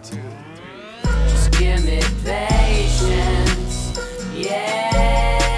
2, 3. Just give me patience, yeah.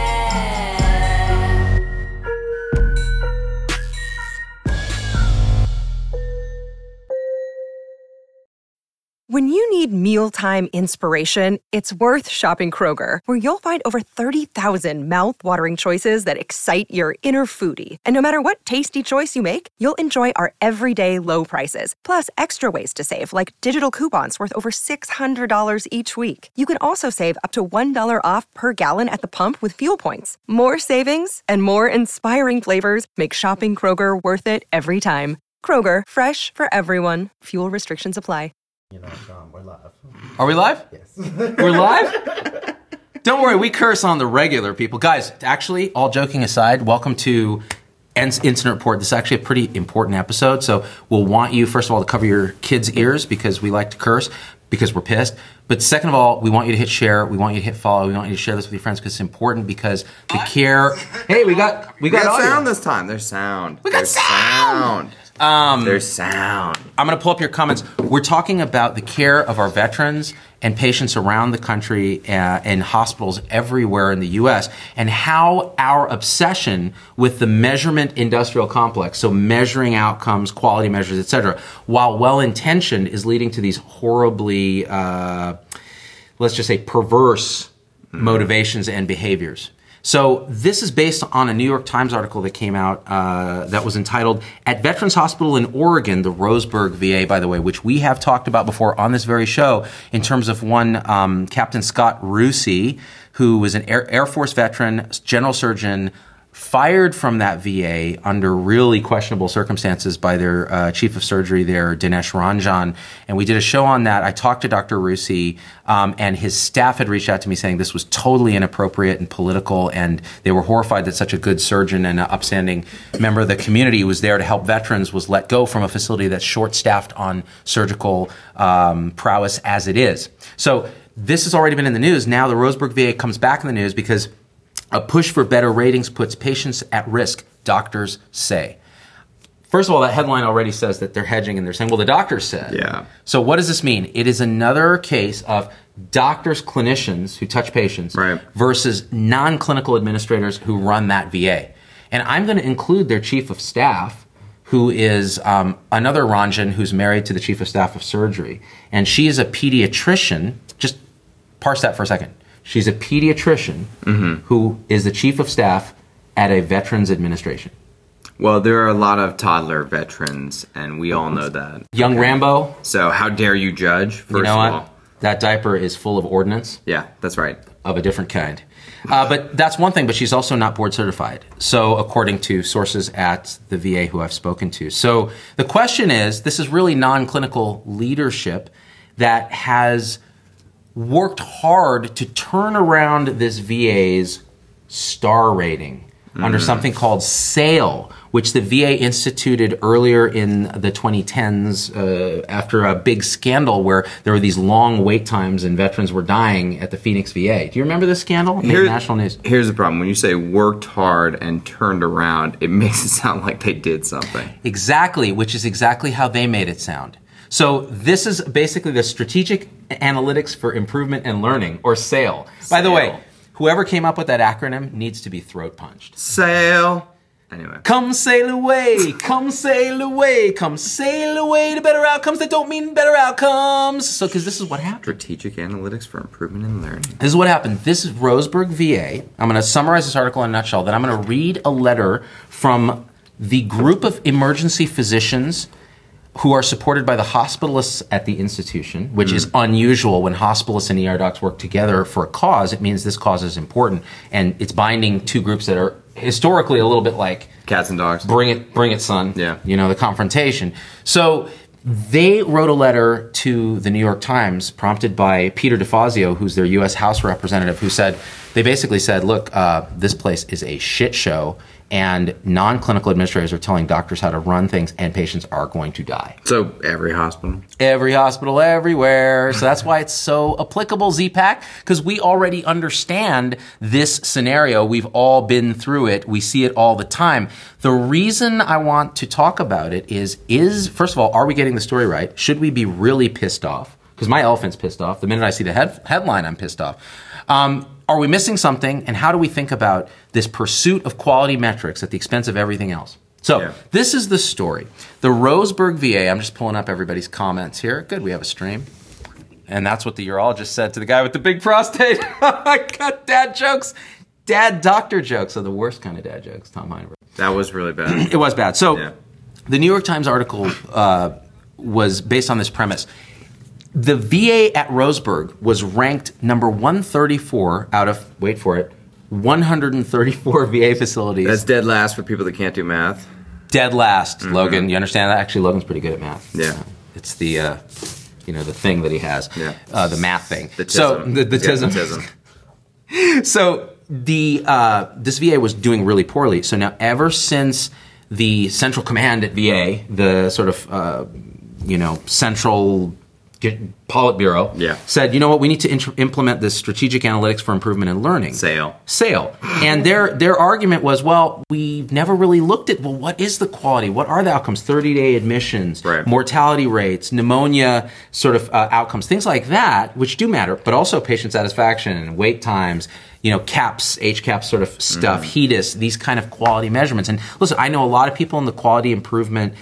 When you need mealtime inspiration, it's worth shopping Kroger, where you'll find over 30,000 mouth-watering choices that excite your inner foodie. And no matter what tasty choice you make, you'll enjoy our everyday low prices, plus extra ways to save, like digital coupons worth over $600 each week. You can also save up to $1 off per gallon at the pump with fuel points. More savings and more inspiring flavors make shopping Kroger worth it every time. Kroger, fresh for everyone. Fuel restrictions apply. You know, we're live. Are we live? Yes. We're live? Don't worry, we curse on the regular, people. Guys, actually, all joking aside, welcome to Incident Report. This is actually a pretty important episode, so we'll want you, first of all, to cover your kids' ears because we like to curse, because we're pissed. But second of all, we want you to hit share, we want you to hit follow, we want you to share this with your friends because it's important because the care... Hey, we got sound this time. There's sound. There's sound! There's sound. I'm going to pull up your comments. We're talking about the care of our veterans and patients around the country in hospitals everywhere in the U.S. and how our obsession with the measurement industrial complex, so measuring outcomes, quality measures, etc., while well-intentioned, is leading to these horribly, let's just say, perverse motivations and behaviors. So this is based on a New York Times article that came out that was entitled, At Veterans Hospital in Oregon, the Roseburg VA, by the way, which we have talked about before on this very show in terms of one Captain Scott Rusi, who was an Air Force veteran, general surgeon, fired from that VA under really questionable circumstances by their chief of surgery there, Dinesh Ranjan. And we did a show on that. I talked to Dr. Rusi, and his staff had reached out to me saying this was totally inappropriate and political, and they were horrified that such a good surgeon and an upstanding member of the community who was there to help veterans was let go from a facility that's short-staffed on surgical prowess as it is. So this has already been in the news. Now the Roseburg VA comes back in the news because a push for better ratings puts patients at risk, doctors say. First of all, that headline already says that they're hedging and they're saying, well, the doctors said. Yeah. So what does this mean? It is another case of doctors, clinicians who touch patients versus non-clinical administrators who run that VA. And I'm going to include their chief of staff, who is another Ranjan who's married to the chief of staff of surgery. And she is a pediatrician. Just parse that for a second. She's a pediatrician who is the chief of staff at a veterans administration. Well, there are a lot of toddler veterans, and we all know that. Young Rambo. So how dare you judge, first you know of what? all? That diaper is full of ordnance. Yeah, that's right. Of a different kind. But that's one thing, but she's also not board certified. So according to sources at the VA who I've spoken to. So the question is, this is really non-clinical leadership that has worked hard to turn around this VA's star rating under something called SAIL, which the VA instituted earlier in the 2010s after a big scandal where there were these long wait times and veterans were dying at the Phoenix VA. Do you remember this scandal? It made national news. Here's the problem. When you say worked hard and turned around, it makes it sound like they did something. Exactly, which is exactly how they made it sound. So this is basically the Strategic Analytics for Improvement and Learning, or SAIL. By the way, whoever came up with that acronym needs to be throat punched. SAIL. Anyway. Come sail away, come sail away, come sail away to better outcomes that don't mean better outcomes. So, because this is what happened. Strategic Analytics for Improvement and Learning. This is what happened. This is Roseburg VA. I'm going to summarize this article in a nutshell. Then I'm going to read a letter from the group of emergency physicians who are supported by the hospitalists at the institution, which is unusual when hospitalists and ER docs work together for a cause. It means this cause is important, and it's binding two groups that are historically a little bit like cats and dogs. Bring it, son. Yeah. You know, the confrontation. So they wrote a letter to the New York Times prompted by Peter DeFazio, who's their U.S. House representative, who said, they basically said, look, this place is a shit show, and non-clinical administrators are telling doctors how to run things, and patients are going to die. So every hospital? Every hospital, everywhere. So that's why it's so applicable, Z-Pack, because we already understand this scenario. We've all been through it. We see it all the time. The reason I want to talk about it is first of all, are we getting the story right? Should we be really pissed off? because my elephant's pissed off. The minute I see the headline, I'm pissed off. Are we missing something? And how do we think about this pursuit of quality metrics at the expense of everything else? So this is the story. The Roseburg VA, I'm just pulling up everybody's comments here. Good, we have a stream. And that's what the urologist said to the guy with the big prostate. I got dad jokes. Dad doctor jokes are the worst kind of dad jokes, Tom Heinberg. That was really bad. It was bad. So the New York Times article was based on this premise. The VA at Roseburg was ranked number 134 out of, wait for it, 134 VA facilities. That's dead last for people that can't do math. Dead last, Logan. You understand that? Actually, Logan's pretty good at math. Yeah. It's the, the thing that he has. Yeah. The math thing. The tism. So, the tism. So, this VA was doing really poorly. So now, ever since the central command at VA, the sort of, central Politburo, said, you know what, we need to implement this strategic analytics for improvement in learning. SAIL. And their argument was, well, we've never really looked at, well, what is the quality? What are the outcomes? 30-day admissions, mortality rates, pneumonia sort of outcomes, things like that, which do matter, but also patient satisfaction and wait times, CAPS, HCAPS sort of stuff, HEDIS, these kind of quality measurements. And listen, I know a lot of people in the quality improvement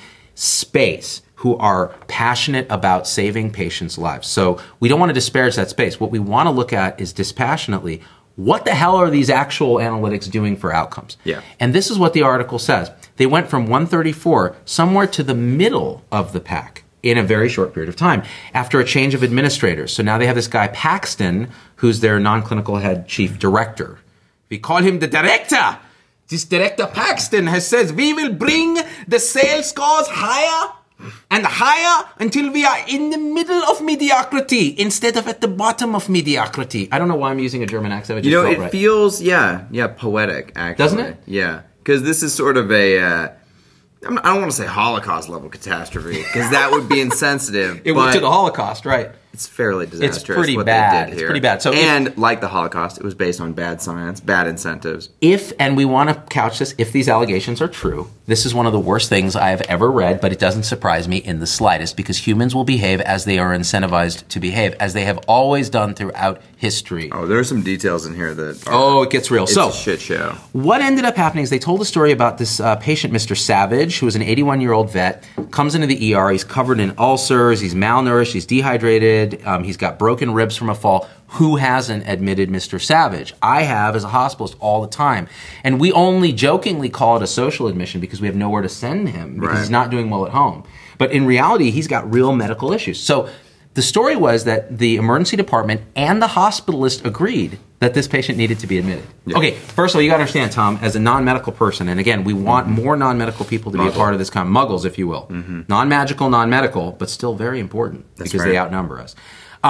space who are passionate about saving patients' lives. So we don't want to disparage that space. What we want to look at is dispassionately, what the hell are these actual analytics doing for outcomes? And this is what the article says. They went from 134 somewhere to the middle of the pack in a very short period of time after a change of administrators. So now they have this guy Paxton, who's their non-clinical head chief director. We call him the director. This director Paxton has said, we will bring the sales scores higher and higher until we are in the middle of mediocrity instead of at the bottom of mediocrity. I don't know why I'm using a German accent. It feels, poetic, actually. Doesn't it? Yeah, because this is sort of a, I don't want to say Holocaust-level catastrophe, because that would be insensitive. It went to the Holocaust, right? It's fairly disastrous. It's pretty what bad. They did here. It's pretty bad. So like the Holocaust, it was based on bad science, bad incentives. And we want to couch this, if these allegations are true, this is one of the worst things I have ever read, but it doesn't surprise me in the slightest, because humans will behave as they are incentivized to behave, as they have always done throughout history. Oh, there are some details in here that it gets real. It's a shit show. What ended up happening is they told a story about this patient, Mr. Savage, who was an 81-year-old vet, comes into the ER, he's covered in ulcers, he's malnourished, he's dehydrated, he's got broken ribs from a fall. Who hasn't admitted Mr. Savage? I have as a hospitalist all the time. And we only jokingly call it a social admission because we have nowhere to send him because he's not doing well at home. But in reality, he's got real medical issues. So the story was that the emergency department and the hospitalist agreed that this patient needed to be admitted. Okay, first of all, you got to understand, Tom, as a non-medical person, and again, we want more non-medical people to be a part of this kind of muggles, if you will. Non-magical, non-medical, but still very important because they outnumber us.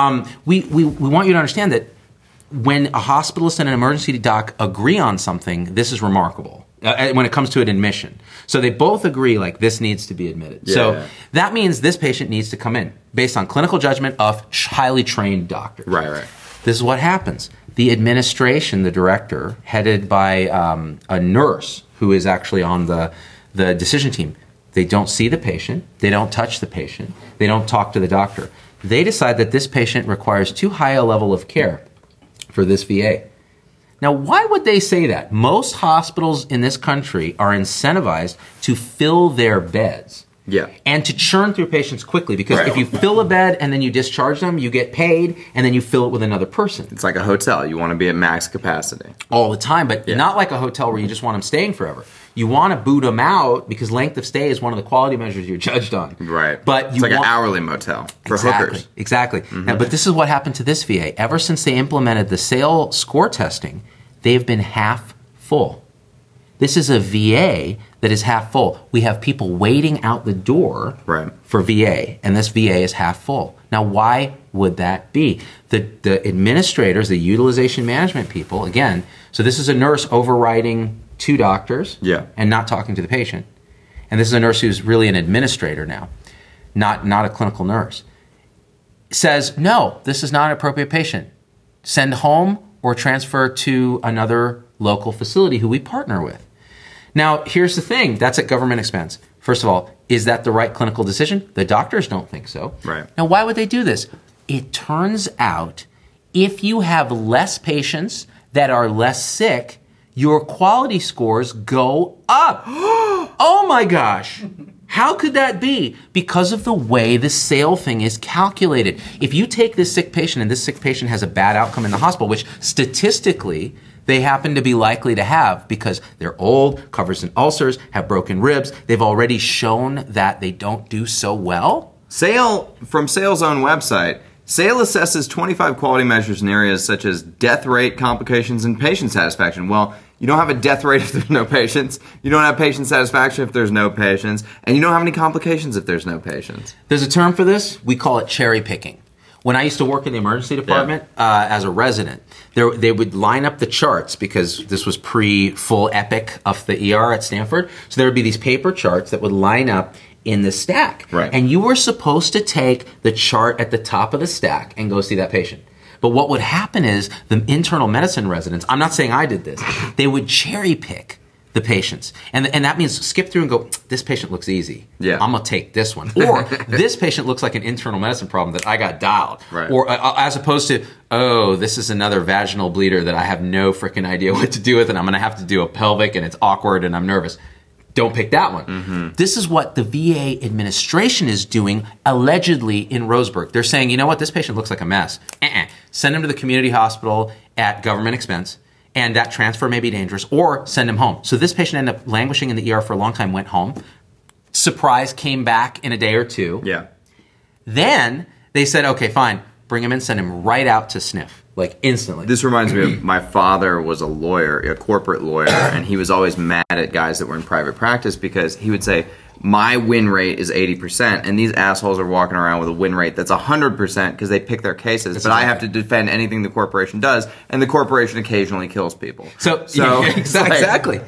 We want you to understand that when a hospitalist and an emergency doc agree on something, this is remarkable when it comes to an admission. So they both agree, like, this needs to be admitted. So that means this patient needs to come in based on clinical judgment of highly trained doctors. Right. This is what happens. The administration, the director, headed by a nurse who is actually on the decision team, they don't see the patient, they don't touch the patient, they don't talk to the doctor. They decide that this patient requires too high a level of care for this VA. Now, why would they say that? Most hospitals in this country are incentivized to fill their beds. And to churn through patients quickly, because if you fill a bed and then you discharge them, you get paid, and then you fill it with another person. It's like a hotel. You want to be at max capacity. All the time, but not like a hotel where you just want them staying forever. You want to boot them out because length of stay is one of the quality measures you're judged on. But it's like an hourly motel for hookers. Exactly. Now, but this is what happened to this VA. Ever since they implemented the SAIL score testing, they've been half full. This is a VA that is half full. We have people waiting out the door for VA, and this VA is half full. Now, why would that be? The administrators, the utilization management people, again, so this is a nurse overriding two doctors and not talking to the patient. And this is a nurse who's really an administrator now, not a clinical nurse. Says, no, this is not an appropriate patient. Send home or transfer to another local facility who we partner with. Now, here's the thing. That's at government expense. First of all, is that the right clinical decision? The doctors don't think so. Now, why would they do this? It turns out if you have less patients that are less sick, your quality scores go up. Oh my gosh. How could that be? Because of the way the SAIL thing is calculated. If you take this sick patient and this sick patient has a bad outcome in the hospital, which statistically they happen to be likely to have because they're old, covered in ulcers, have broken ribs, they've already shown that they don't do so well. SAIL, from SAIL's own website, SAIL assesses 25 quality measures in areas such as death rate, complications, and patient satisfaction. Well, you don't have a death rate if there's no patients. You don't have patient satisfaction if there's no patients. And you don't have any complications if there's no patients. There's a term for this. We call it cherry picking. When I used to work in the emergency department as a resident, they would line up the charts because this was pre-full epic of the ER at Stanford. So there would be these paper charts that would line up in the stack. Right. And you were supposed to take the chart at the top of the stack and go see that patient. But what would happen is the internal medicine residents, I'm not saying I did this, they would cherry pick the patients. And that means skip through and go, this patient looks easy. Yeah. I'm going to take this one. Or this patient looks like an internal medicine problem that I got dialed. Right. Or as opposed to, oh, this is another vaginal bleeder that I have no freaking idea what to do with and I'm going to have to do a pelvic and it's awkward and I'm nervous. Don't pick that one. Mm-hmm. This is what the VA administration is doing allegedly in Roseburg. They're saying, you know what, this patient looks like a mess. Send him to the community hospital at government expense, and that transfer may be dangerous, or send him home. So this patient ended up languishing in the ER for a long time, went home. Surprise, came back in a day or two. Yeah. Then they said, okay, fine, bring him in, send him right out to sniff. Like instantly. This reminds me of my father was a lawyer, a corporate lawyer, and he was always mad at guys that were in private practice because he would say, my win rate is 80%, and these assholes are walking around with a win rate that's 100% because they pick their cases, but I have to defend anything the corporation does, and the corporation occasionally kills people. So exactly.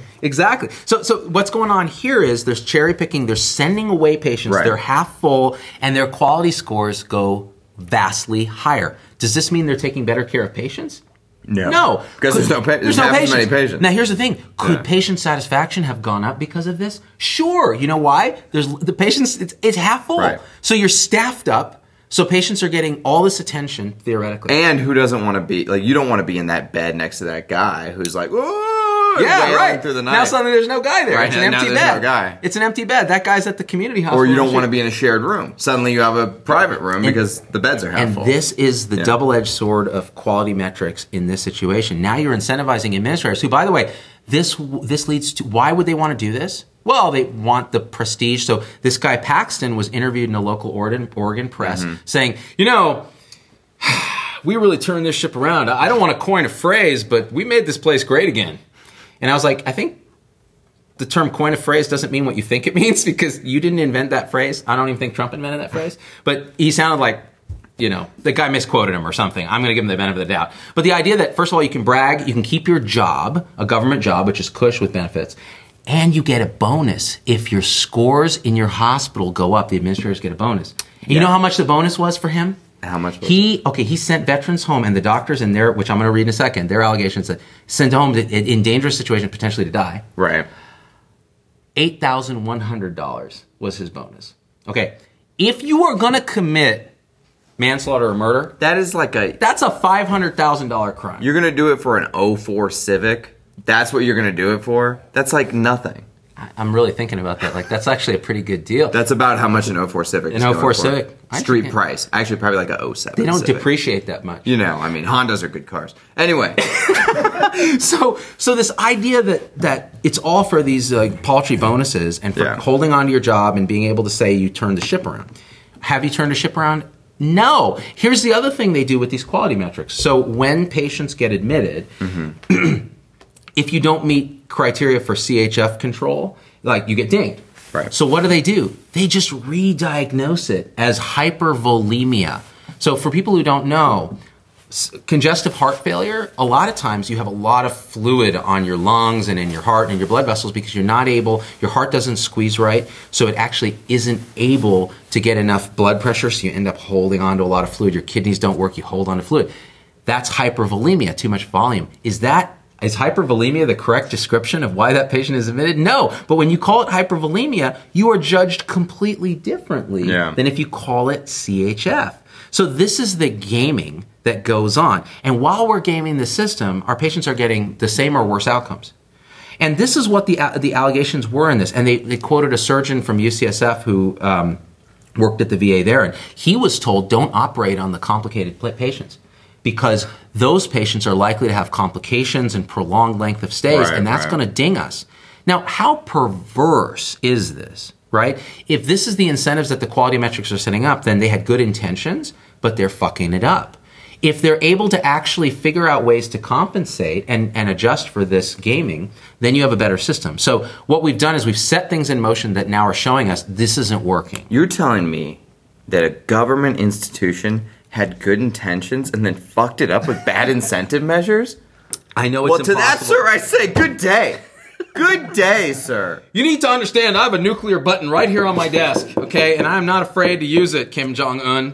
So what's going on here is there's cherry picking, they're sending away patients, Right. They're half full, and their quality scores go vastly higher. Does this mean they're taking better care of patients? No. Because there's no patients. Many patients. Now, here's the thing. Could patient satisfaction have gone up because of this? Sure. You know why? There's the patients, it's half full. Right. So you're staffed up, so patients are getting all this attention, theoretically. And who doesn't want to be, like, you don't want to be in that bed next to that guy who's like, whoa, yeah, right. through the night. Now suddenly there's no guy there. Right, It's an now empty there's bed. no guy. It's an empty bed. That guy's at the community hospital. Or you don't want to be in a shared room. Suddenly you have a private room because the beds are half And full. this is the double-edged sword of quality metrics in this situation. Now you're incentivizing administrators who, by the way, this leads to, why would they want to do this? Well, they want the prestige. So this guy Paxton was interviewed in a local Oregon press saying, you know, we really turned this ship around. I don't want to coin a phrase, but we made this place great again. And I was like, I think the term coin a phrase doesn't mean what you think it means because you didn't invent that phrase. I don't even think Trump invented that phrase. But he sounded like, you know, the guy misquoted him or something. I'm going to give him the benefit of the doubt. But the idea that, first of all, you can brag, you can keep your job, a government job, which is cush with benefits, and you get a bonus. If your scores in your hospital go up, the administrators get a bonus. And you know how much the bonus was for him? How much was He sent veterans home, and the doctors in there, which I'm going to read in a second, their allegations that sent home in dangerous situations, potentially to die. Right. $8,100 was his bonus. Okay, if you are going to commit manslaughter or murder, That's a $500,000 crime. You're going to do it for an 04 Civic? That's what you're going to do it for? That's like nothing. I'm really thinking about that. Like, that's actually a pretty good deal. That's about how much an 04 Civic is An 04 going for. Civic. Street price. Actually, probably like a 07 They don't Civic. depreciate that much. You know, I mean, Hondas are good cars. Anyway. So this idea that it's all for these paltry bonuses and for holding on to your job and being able to say you turned the ship around. Have you turned the ship around? No. Here's the other thing they do with these quality metrics. So when patients get admitted, if you don't meet criteria for CHF control, like you get dinged. Right. So what do? They just re-diagnose it as hypervolemia. So for people who don't know, congestive heart failure, a lot of times you have a lot of fluid on your lungs and in your heart and your blood vessels because your heart doesn't squeeze right, so it actually isn't able to get enough blood pressure, so you end up holding on to a lot of fluid. Your kidneys don't work, you hold on to fluid. That's hypervolemia, too much volume. Is hypervolemia the correct description of why that patient is admitted? No. But when you call it hypervolemia, you are judged completely differently than if you call it CHF. So this is the gaming that goes on. And while we're gaming the system, our patients are getting the same or worse outcomes. And this is what the allegations were in this. And they quoted a surgeon from UCSF who worked at the VA there, and he was told, don't operate on the complicated patients because those patients are likely to have complications and prolonged length of stays, and that's going to ding us. Now, how perverse is this, right? If this is the incentives that the quality metrics are setting up, then they had good intentions, but they're fucking it up. If they're able to actually figure out ways to compensate and adjust for this gaming, then you have a better system. So what we've done is we've set things in motion that now are showing us this isn't working. You're telling me that a government institution had good intentions and then fucked it up with bad incentive measures? I know it's impossible. Well, to that, sir, I say good day. Good day, sir. You need to understand I have a nuclear button right here on my desk, okay? And I'm not afraid to use it, Kim Jong-un.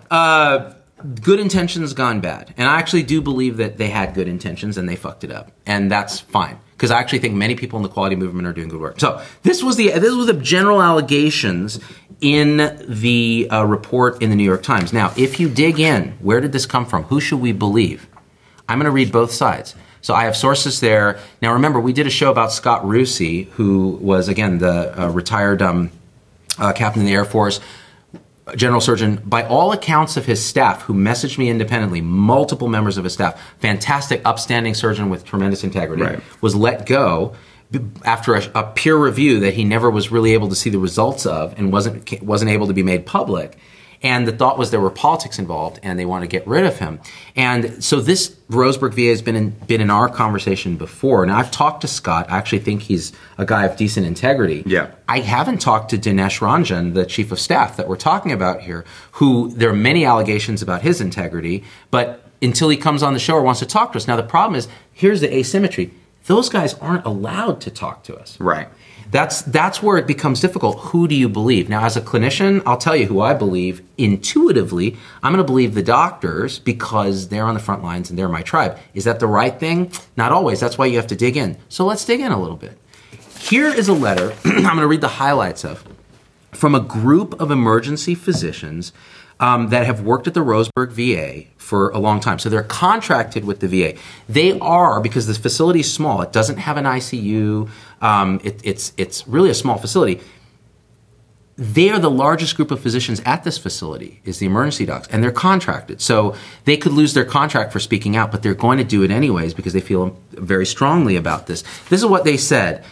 Good intentions gone bad. And I actually do believe that they had good intentions and they fucked it up. And that's fine. Because I actually think many people in the quality movement are doing good work. So this was the general allegations in the report in the New York Times. Now, if you dig in, where did this come from? Who should we believe? I'm going to read both sides. So I have sources there. Now remember, we did a show about Scott Rusi, who was, again, the retired captain of the Air Force, general surgeon. By all accounts of his staff, who messaged me independently, multiple members of his staff, fantastic, upstanding surgeon with tremendous integrity, was let go after a peer review that he never was really able to see the results of and wasn't able to be made public. And the thought was there were politics involved, and they want to get rid of him. And so this Roseburg VA has been in our conversation before. Now, I've talked to Scott. I actually think he's a guy of decent integrity. Yeah. I haven't talked to Dinesh Ranjan, the chief of staff that we're talking about here, who there are many allegations about his integrity, but until he comes on the show or wants to talk to us. Now, the problem is, here's the asymmetry. Those guys aren't allowed to talk to us. Right. That's where it becomes difficult. Who do you believe? Now, as a clinician, I'll tell you who I believe intuitively. I'm going to believe the doctors because they're on the front lines and they're my tribe. Is that the right thing? Not always. That's why you have to dig in. So let's dig in a little bit. Here is a letter I'm going to read the highlights of from a group of emergency physicians that have worked at the Roseburg VA for a long time. So they're contracted with the VA. They are, because the facility is small, it doesn't have an ICU, it's really a small facility. They are the largest group of physicians at this facility, is the emergency docs, and they're contracted. So they could lose their contract for speaking out, but they're going to do it anyways because they feel very strongly about this. This is what they said.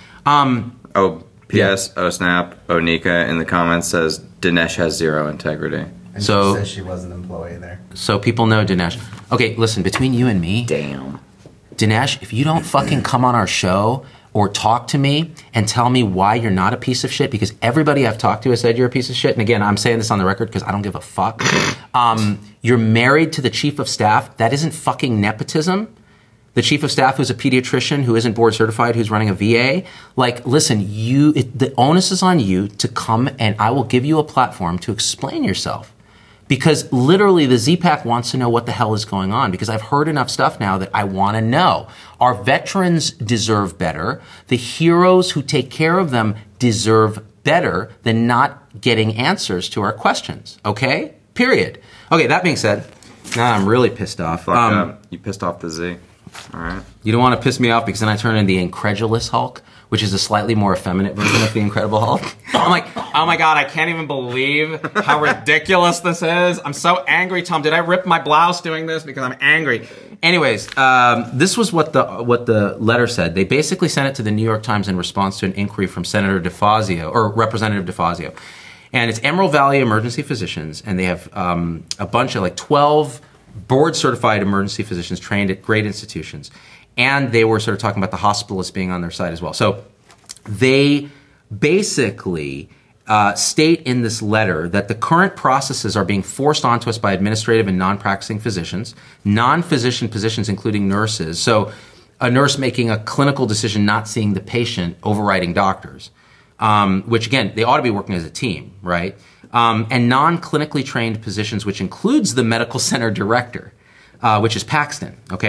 P.S. Oh, Nika in the comments says Dinesh has zero integrity. And So- she says she was an employee there. So people know Dinesh. Okay, listen, between you and me, Damn. Dinesh, if you don't fucking come on our show or talk to me and tell me why you're not a piece of shit, because everybody I've talked to has said you're a piece of shit, and again, I'm saying this on the record because I don't give a fuck. You're married to the chief of staff. That isn't fucking nepotism. The chief of staff who's a pediatrician, who isn't board certified, who's running a VA. Like, listen, the onus is on you to come, and I will give you a platform to explain yourself. Because literally the Z-Pack wants to know what the hell is going on, because I've heard enough stuff now that I want to know. Our veterans deserve better. The heroes who take care of them deserve better than not getting answers to our questions. Okay? Period. Okay, that being said, now I'm really pissed off. Fuck up. You pissed off the Z. All right. You don't want to piss me off because then I turn into the Incredulous Hulk, which is a slightly more effeminate version of the Incredible Hulk. I'm like, oh my God, I can't even believe how ridiculous this is. I'm so angry, Tom. Did I rip my blouse doing this? Because I'm angry. Anyways, this was what the letter said. They basically sent it to the New York Times in response to an inquiry from Senator DeFazio, or Representative DeFazio. And it's Emerald Valley Emergency Physicians, and they have a bunch of 12 board-certified emergency physicians trained at great institutions. And they were sort of talking about the hospitalists being on their side as well. So they basically state in this letter that the current processes are being forced onto us by administrative and non-practicing physicians, non-physician positions, including nurses. So a nurse making a clinical decision, not seeing the patient, overriding doctors, which, again, they ought to be working as a team, right? And non-clinically trained positions, which includes the medical center director, which is Paxton, okay?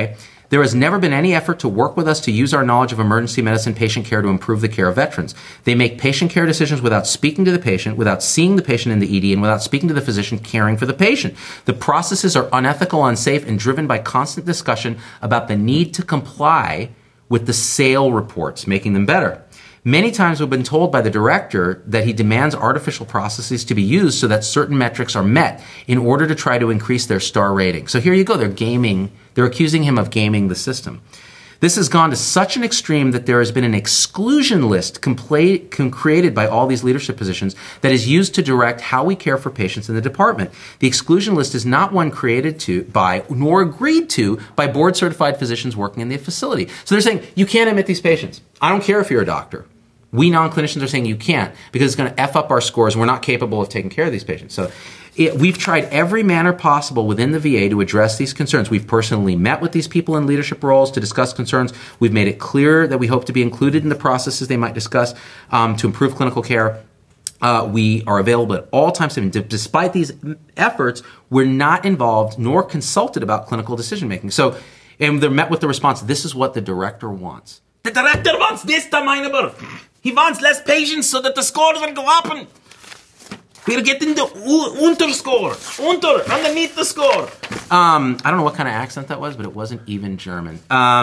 There has never been any effort to work with us to use our knowledge of emergency medicine patient care to improve the care of veterans. They make patient care decisions without speaking to the patient, without seeing the patient in the ED, and without speaking to the physician caring for the patient. The processes are unethical, unsafe, and driven by constant discussion about the need to comply with the SAIL reports, making them better. Many times we've been told by the director that he demands artificial processes to be used so that certain metrics are met in order to try to increase their star rating. So here you go. They're accusing him of gaming the system. This has gone to such an extreme that there has been an exclusion list created by all these leadership positions that is used to direct how we care for patients in the department. The exclusion list is not one created by nor agreed to by board-certified physicians working in the facility. So they're saying, you can't admit these patients. I don't care if you're a doctor. We non-clinicians are saying you can't because it's going to F up our scores. We're not capable of taking care of these patients. So we've tried every manner possible within the VA to address these concerns. We've personally met with these people in leadership roles to discuss concerns. We've made it clear that we hope to be included in the processes they might discuss to improve clinical care. We are available at all times. Despite these efforts, we're not involved nor consulted about clinical decision-making. So, and they're met with the response, this is what the director wants. The director wants this, Meinberg. He wants less patients so that the scores will go up and we'll get in the underscore. Underneath the score. I don't know what kind of accent that was, but it wasn't even German.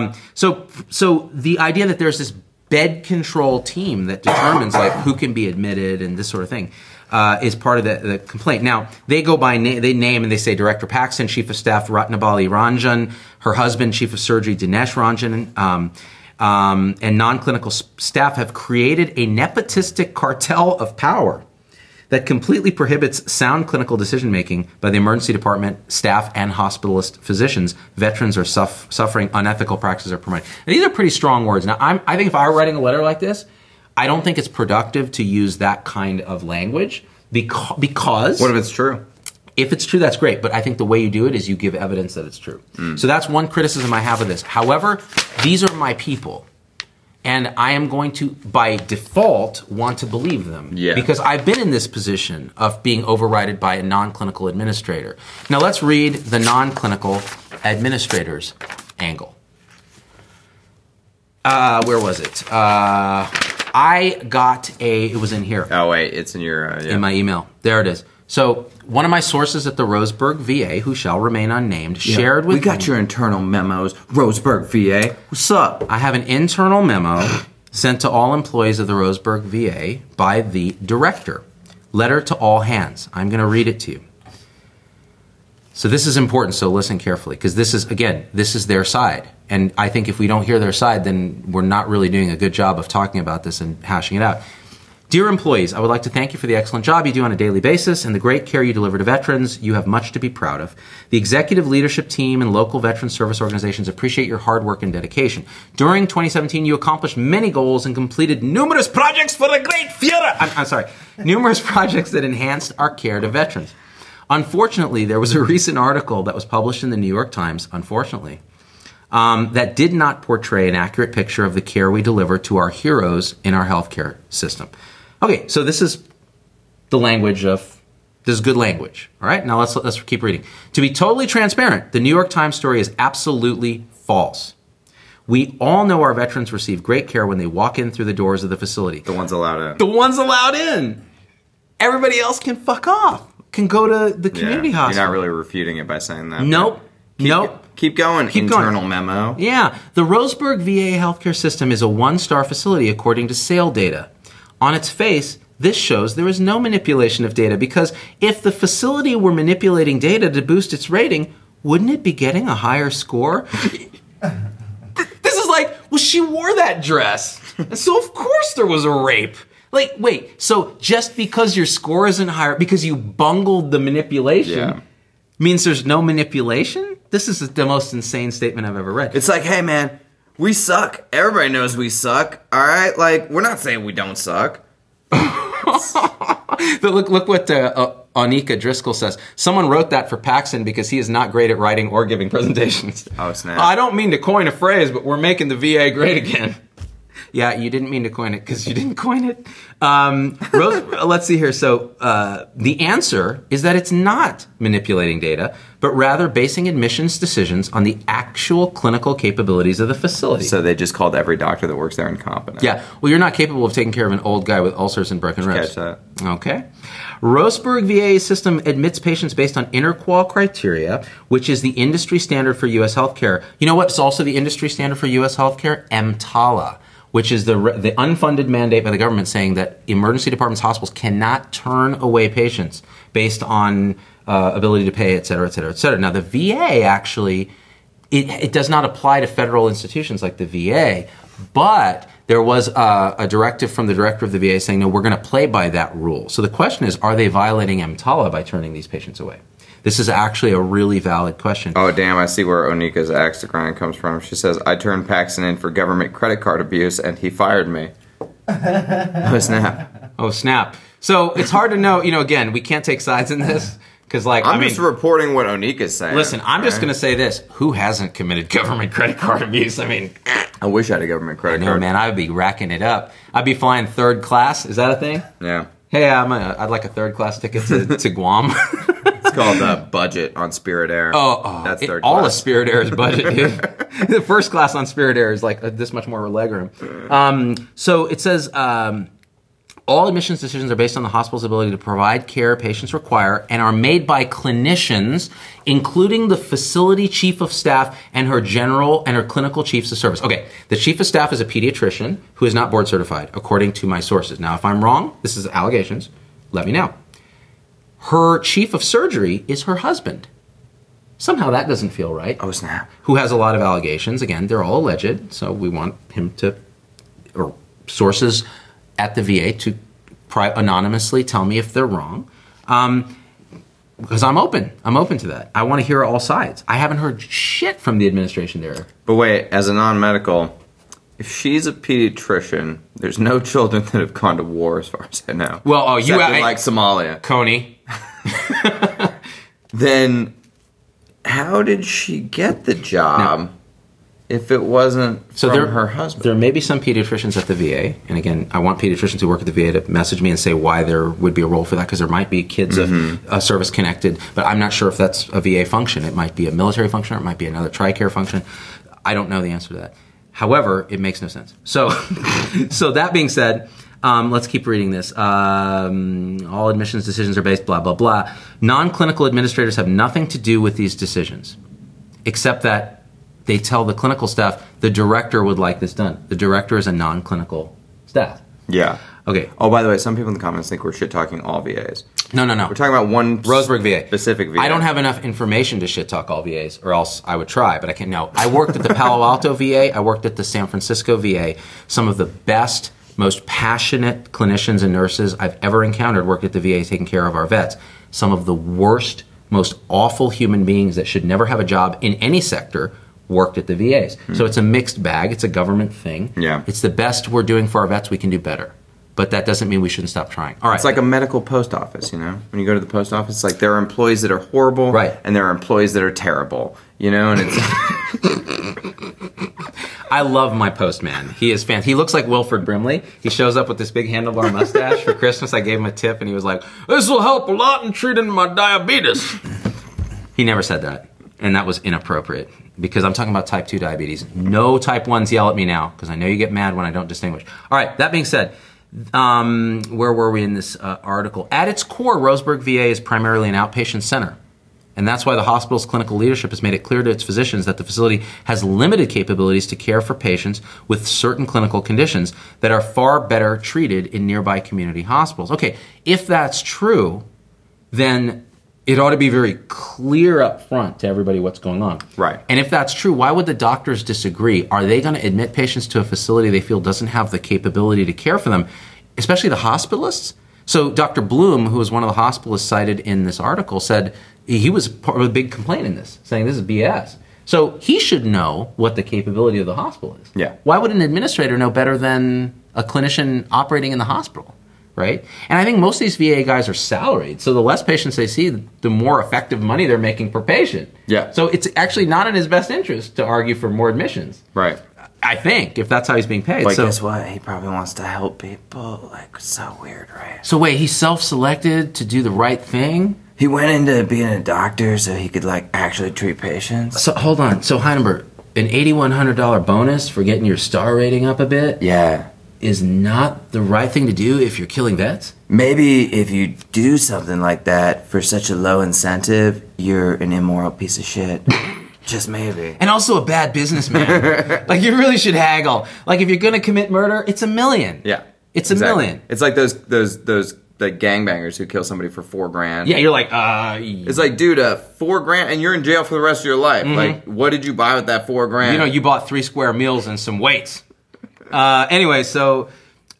So the idea that there's this bed control team that determines like who can be admitted and this sort of thing is part of the complaint. Now, they go by they name and they say Director Paxton, Chief of Staff Ratnabali Ranjan, her husband, Chief of Surgery Dinesh Ranjan, and non-clinical staff have created a nepotistic cartel of power that completely prohibits sound clinical decision-making by the emergency department, staff, and hospitalist physicians. Veterans are suffering unethical practices are promoted. Now, these are pretty strong words. Now, I think if I were writing a letter like this, I don't think it's productive to use that kind of language because... What if it's true? If it's true, that's great. But I think the way you do it is you give evidence that it's true. So that's one criticism I have of this. However, these are my people. And I am going to, by default, want to believe them. Yeah. Because I've been in this position of being overridden by a non-clinical administrator. Now let's read the non-clinical administrator's angle. Where was it? I got it was in here. Oh, wait, it's in your... In my email. There it is. So one of my sources at the Roseburg VA, who shall remain unnamed, shared with me... We got your internal memos, Roseburg VA. What's up? I have an internal memo sent to all employees of the Roseburg VA by the director. Letter to all hands. I'm going to read it to you. So this is important, so listen carefully, because this is their side. And I think if we don't hear their side, then we're not really doing a good job of talking about this and hashing it out. Dear employees, I would like to thank you for the excellent job you do on a daily basis and the great care you deliver to veterans. You have much to be proud of. The executive leadership team and local veteran service organizations appreciate your hard work and dedication. During 2017, you accomplished many goals and completed numerous projects for the great Führer. Numerous projects that enhanced our care to veterans. Unfortunately, there was a recent article that was published in the New York Times, that did not portray an accurate picture of the care we deliver to our heroes in our healthcare system. Okay, so this is the language of, this is good language. All right, now let's keep reading. To be totally transparent, the New York Times story is absolutely false. We all know our veterans receive great care when they walk in through the doors of the facility. The ones allowed in. The ones allowed in. Everybody else can fuck off, can go to the community hospital. You're not really refuting it by saying that. Nope. Keep going. Internal memo. Yeah. The Roseburg VA healthcare system is a one-star facility according to SAIL data. On its face, this shows there is no manipulation of data because if the facility were manipulating data to boost its rating, wouldn't it be getting a higher score? This is like, well, she wore that dress, so of course there was a rape. Like, wait, so just because your score isn't higher, because you bungled the manipulation, means there's no manipulation? This is the most insane statement I've ever read. It's like, hey, man, we suck. Everybody knows we suck. All right? Like, we're not saying we don't suck. But look what Anika Driscoll says. Someone wrote that for Paxton because he is not great at writing or giving presentations. Oh, snap. I don't mean to coin a phrase, but we're making the VA great again. Yeah, you didn't mean to coin it because you didn't coin it. Let's see here. So the answer is that it's not manipulating data, but rather basing admissions decisions on the actual clinical capabilities of the facility. So they just called every doctor that works there incompetent. Yeah. Well, you're not capable of taking care of an old guy with ulcers and broken ribs. Catch that. Okay. Roseburg VA system admits patients based on interqual criteria, which is the industry standard for U.S. healthcare. You know what's also the industry standard for U.S. healthcare? EMTALA, which is the unfunded mandate by the government saying that emergency departments, hospitals cannot turn away patients based on ability to pay, et cetera, et cetera, et cetera. Now, the VA actually, it does not apply to federal institutions like the VA, but there was a directive from the director of the VA saying, no, we're going to play by that rule. So the question is, are they violating EMTALA by turning these patients away? This is actually a really valid question. Oh, damn, I see where Onika's axe to grind comes from. She says, I turned Paxton in for government credit card abuse, and he fired me. Oh, snap. Oh, snap. So it's hard to know, again, we can't take sides in this. Because, I'm just reporting what Onika's saying. Listen, I'm just going to say this. Who hasn't committed government credit card abuse? I mean, I wish I had a government credit card. man, I would be racking it up. I'd be flying third class. Is that a thing? Yeah. Hey, I'd like a third class ticket to Guam. It's called budget on Spirit Air. Oh, that's third all class. of Spirit Air's budget, dude. The first class on Spirit Air is like this much more legroom. So it says... all admissions decisions are based on the hospital's ability to provide care patients require and are made by clinicians, including the facility chief of staff and her clinical chiefs of service. Okay, the chief of staff is a pediatrician who is not board certified, according to my sources. Now, if I'm wrong, this is allegations, let me know. Her chief of surgery is her husband. Somehow that doesn't feel right. Oh, snap. Who has a lot of allegations. Again, they're all alleged, so we want him to, or sources at the VA to anonymously tell me if they're wrong, because I'm open to that. I want to hear all sides. I haven't heard shit from the administration there. But wait, as a non-medical, if she's a pediatrician, there's no children that have gone to war as far as I know. Well, except in, like Somalia. Coney. Then how did she get the job? If it wasn't from her husband. There may be some pediatricians at the VA, and again, I want pediatricians who work at the VA to message me and say why there would be a role for that, because there might be kids service connected, but I'm not sure if that's a VA function. It might be a military function, or it might be another TRICARE function. I don't know the answer to that. However, it makes no sense. So, so that being said, let's keep reading this. All admissions decisions are based, blah, blah, blah. Non-clinical administrators have nothing to do with these decisions, except that they tell the clinical staff the director would like this done. The director is a non-clinical staff. Yeah. Okay. Oh, by the way, some people in the comments think we're shit-talking all VAs. No. We're talking about one Roseburg VA. Specific VA. I don't have enough information to shit-talk all VAs, or else I would try, but I can't. No. I worked at the Palo Alto VA. I worked at the San Francisco VA. Some of the best, most passionate clinicians and nurses I've ever encountered worked at the VA taking care of our vets. Some of the worst, most awful human beings that should never have a job in any sector worked at the VAs. So it's a mixed bag. It's a government thing. Yeah. It's the best we're doing for our vets. We can do better. But that doesn't mean we shouldn't stop trying. All right. It's like a medical post office, When you go to the post office, it's like there are employees that are horrible, right, and there are employees that are terrible, And it's... I love my postman. He is fantastic. He looks like Wilford Brimley. He shows up with this big handlebar mustache for Christmas. I gave him a tip, and he was like, "This will help a lot in treating my diabetes." He never said that, and that was inappropriate. Because I'm talking about type 2 diabetes. No type 1s yell at me now, because I know you get mad when I don't distinguish. All right, that being said, where were we in this article? At its core, Roseburg VA is primarily an outpatient center. And that's why the hospital's clinical leadership has made it clear to its physicians that the facility has limited capabilities to care for patients with certain clinical conditions that are far better treated in nearby community hospitals. Okay, if that's true, then it ought to be very clear up front to everybody what's going on. Right. And if that's true, why would the doctors disagree? Are they going to admit patients to a facility they feel doesn't have the capability to care for them, especially the hospitalists? So Dr. Bloom, who was one of the hospitalists cited in this article, said he was part of a big complaint in this, saying this is BS. So he should know what the capability of the hospital is. Yeah. Why would an administrator know better than a clinician operating in the hospital? Right? And I think most of these VA guys are salaried, so the less patients they see, the more effective money they're making per patient. Yeah. So it's actually not in his best interest to argue for more admissions. Right. I think, if that's how he's being paid. But so, guess what? He probably wants to help people. Like, it's so weird, right? so wait, he's self-selected to do the right thing? He went into being a doctor so he could, like, actually treat patients. So hold on. So Heidenberg, an $8,100 bonus for getting your star rating up a bit Yeah. is not the right thing to do if you're killing vets? Maybe if you do something like that for such a low incentive, you're an immoral piece of shit. Just maybe. And also a bad businessman. Like, you really should haggle. Like, if you're going to commit murder, it's $1 million. Yeah. It's exactly. $1 million. It's like those like gangbangers who kill somebody for $4,000. Yeah, you're like, It's like, dude, $4,000 and you're in jail for the rest of your life. Like, what did you buy with that $4,000? you know, you bought 3 square meals and some weights. Anyway, so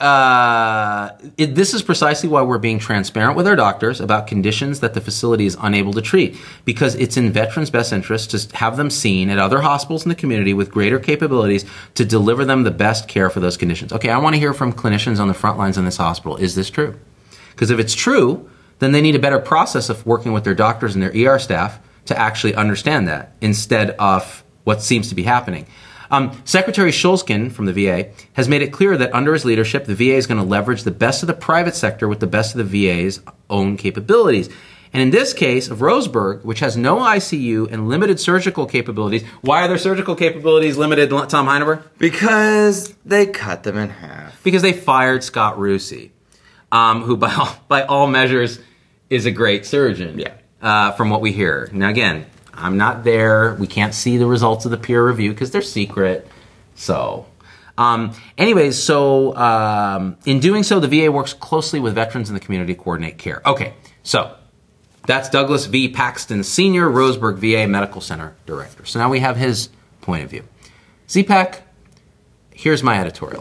this is precisely why we're being transparent with our doctors about conditions that the facility is unable to treat, because it's in veterans' best interest to have them seen at other hospitals in the community with greater capabilities to deliver them the best care for those conditions. Okay, I want to hear from clinicians on the front lines in this hospital. Is this true? Because if it's true, then they need a better process of working with their doctors and their ER staff to actually understand that instead of what seems to be happening. Secretary Shulskin from the VA has made it clear that under his leadership, the VA is going to leverage the best of the private sector with the best of the VA's own capabilities. And in this case of Roseburg, which has no ICU and limited surgical capabilities, why are their surgical capabilities limited, Tom Heineberg? Because they cut them in half. Because they fired Scott Rusey, who by all measures is a great surgeon, from what we hear. Now again, I'm not there. We can't see the results of the peer review because they're secret. So, anyways, in doing so, the VA works closely with veterans in the community to coordinate care. Okay, so that's Douglas V. Paxton, Sr., Roseburg VA Medical Center Director. So now we have his point of view. ZPAC, here's my editorial.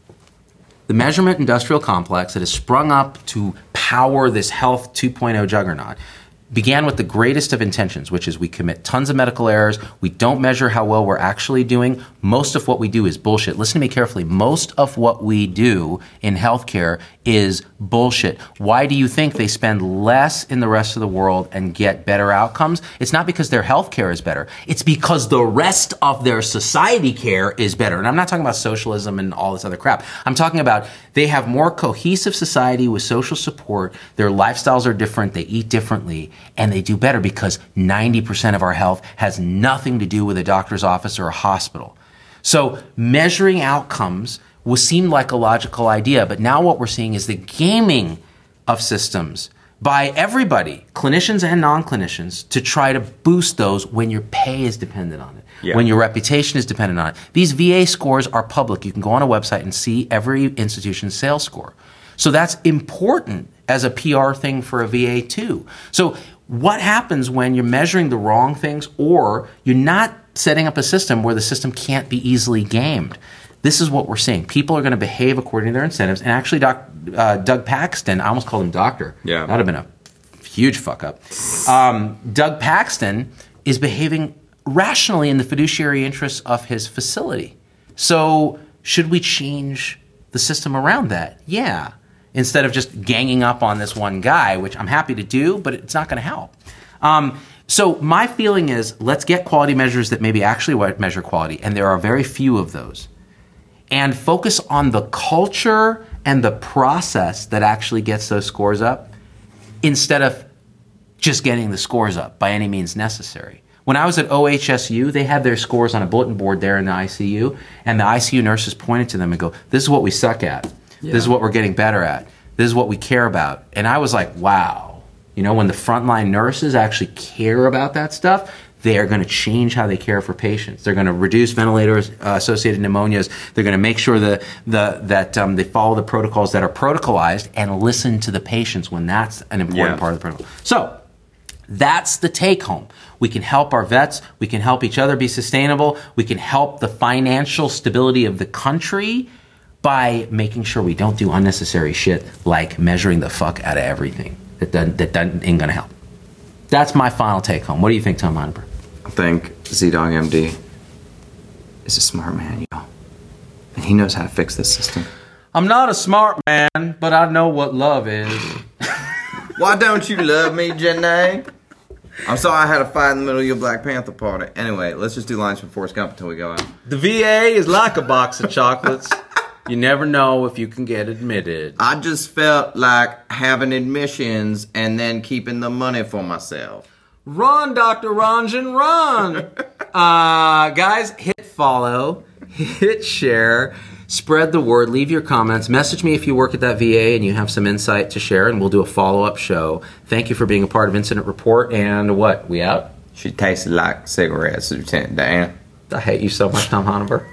The measurement industrial complex that has sprung up to power this health 2.0 juggernaut began with the greatest of intentions, which is we commit tons of medical errors. We don't measure how well we're actually doing. Most of what we do is bullshit. Listen to me carefully. Most of what we do in healthcare is bullshit. Why do you think they spend less in the rest of the world and get better outcomes? It's not because their healthcare is better. It's because the rest of their society care is better. And I'm not talking about socialism and all this other crap. I'm talking about they have more cohesive society with social support. Their lifestyles are different. They eat differently. And they do better because 90% of our health has nothing to do with a doctor's office or a hospital. So measuring outcomes seemed like a logical idea, but now what we're seeing is the gaming of systems by everybody, clinicians and non-clinicians, to try to boost those when your pay is dependent on it, when your reputation is dependent on it. These VA scores are public. You can go on a website and see every institution's sales score. So that's important as a PR thing for a VA too. So what happens when you're measuring the wrong things or you're not setting up a system where the system can't be easily gamed? This is what we're seeing. People are going to behave according to their incentives. And actually, Doug Paxton, I almost called him doctor. Yeah. That would have been a huge fuck up. Doug Paxton is behaving rationally in the fiduciary interests of his facility. So should we change the system around that? Yeah. Instead of just ganging up on this one guy, which I'm happy to do, but it's not going to help. So my feeling is let's get quality measures that maybe actually measure quality, and there are very few of those. And focus on the culture and the process that actually gets those scores up instead of just getting the scores up by any means necessary. When I was at OHSU, they had their scores on a bulletin board there in the ICU, and the ICU nurses pointed to them and go, this is what we suck at. Yeah. This is what we're getting better at. This is what we care about. And I was like, wow. You know, when the frontline nurses actually care about that stuff, they are going to change how they care for patients. They're going to reduce ventilator-associated pneumonias. They're going to make sure that they follow the protocols that are protocolized and listen to the patients when that's an important part of the protocol. So that's the take-home. We can help our vets. We can help each other be sustainable. We can help the financial stability of the country by making sure we don't do unnecessary shit like measuring the fuck out of everything. That ain't gonna help. That's my final take home. What do you think, Tom Heineberg? I think Z-Dog MD is a smart man, yo. And he knows how to fix this system. I'm not a smart man, but I know what love is. Why don't you love me, Janae? I'm sorry I had a fight in the middle of your Black Panther party. Anyway, let's just do lines from Forrest Gump until we go out. The VA is like a box of chocolates. You never know if you can get admitted. I just felt like having admissions and then keeping the money for myself. Run, Dr. Ranjan, run. Guys, hit follow, hit share, spread the word, leave your comments. Message me if you work at that VA and you have some insight to share, and we'll do a follow-up show. Thank you for being a part of Incident Report, and what, we out? She tasted like cigarettes, Lieutenant Dan. I hate you so much, Tom Hanover.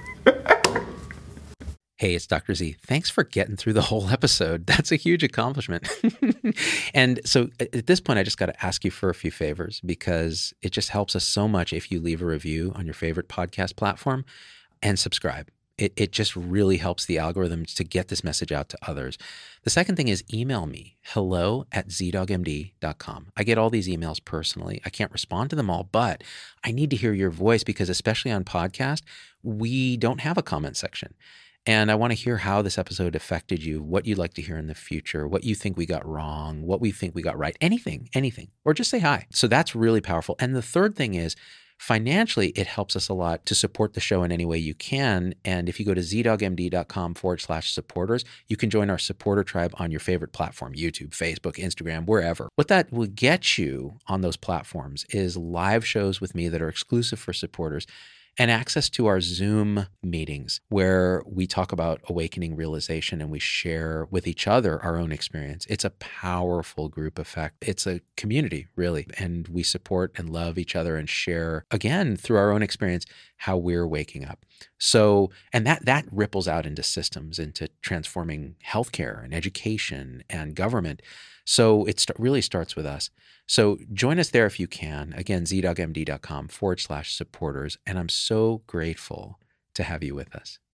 Hey, it's Dr. Z. Thanks for getting through the whole episode. That's a huge accomplishment. And so at this point, I just got to ask you for a few favors, because it just helps us so much if you leave a review on your favorite podcast platform and subscribe. It just really helps the algorithms to get this message out to others. The second thing is email me, hello@zdogmd.com. I get all these emails personally. I can't respond to them all, but I need to hear your voice, because especially on podcast, we don't have a comment section. And I want to hear how this episode affected you, what you'd like to hear in the future, what you think we got wrong, what we think we got right, anything, or just say hi. So that's really powerful. And the third thing is, financially, it helps us a lot to support the show in any way you can. And if you go to zdogmd.com/supporters, you can join our supporter tribe on your favorite platform, YouTube, Facebook, Instagram, wherever. What that will get you on those platforms is live shows with me that are exclusive for supporters, and access to our Zoom meetings where we talk about awakening realization and we share with each other our own experience. It's a powerful group effect. It's a community, really. And we support and love each other and share, again, through our own experience, how we're waking up. So, and that ripples out into systems, into transforming healthcare and education and government. So it really starts with us. So join us there if you can. Again, zdogmd.com/supporters. And I'm so grateful to have you with us.